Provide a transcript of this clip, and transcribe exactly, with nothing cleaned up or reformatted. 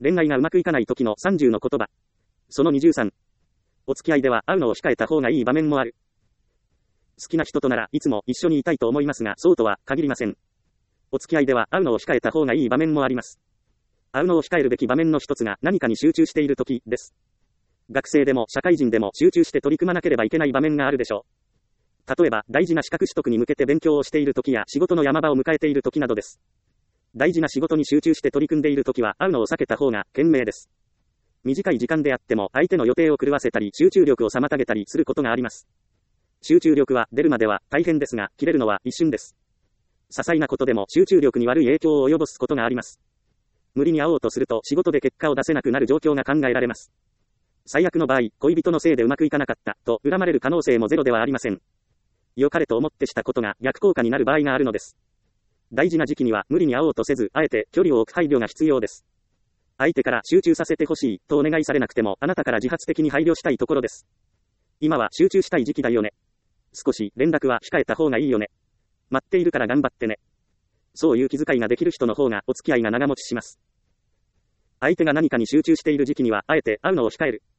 恋愛がうまくいかない時のさんじゅうの言葉。そのにじゅうさん。お付き合いでは会うのを控えた方がいい場面もある。好きな人とならいつも一緒にいたいと思いますが、そうとは限りません。お付き合いでは会うのを控えた方がいい場面もあります。会うのを控えるべき場面の一つが何かに集中している時です。学生でも社会人でも集中して取り組まなければいけない場面があるでしょう。例えば大事な資格取得に向けて勉強をしている時や仕事の山場を迎えている時などです。大事な仕事に集中して取り組んでいる時は会うのを避けた方が賢明です。短い時間であっても相手の予定を狂わせたり集中力を妨げたりすることがあります。集中力は出るまでは大変ですが、切れるのは一瞬です。些細なことでも集中力に悪い影響を及ぼすことがあります。無理に会おうとすると仕事で結果を出せなくなる状況が考えられます。最悪の場合、恋人のせいでうまくいかなかったと恨まれる可能性もゼロではありません。良かれと思ってしたことが逆効果になる場合があるのです。大事な時期には無理に会おうとせず、あえて距離を置く配慮が必要です。相手から集中させてほしいとお願いされなくても、あなたから自発的に配慮したいところです。今は集中したい時期だよね。少し連絡は控えた方がいいよね。待っているから頑張ってね。そういう気遣いができる人の方がお付き合いが長持ちします。相手が何かに集中している時期には、あえて会うのを控える。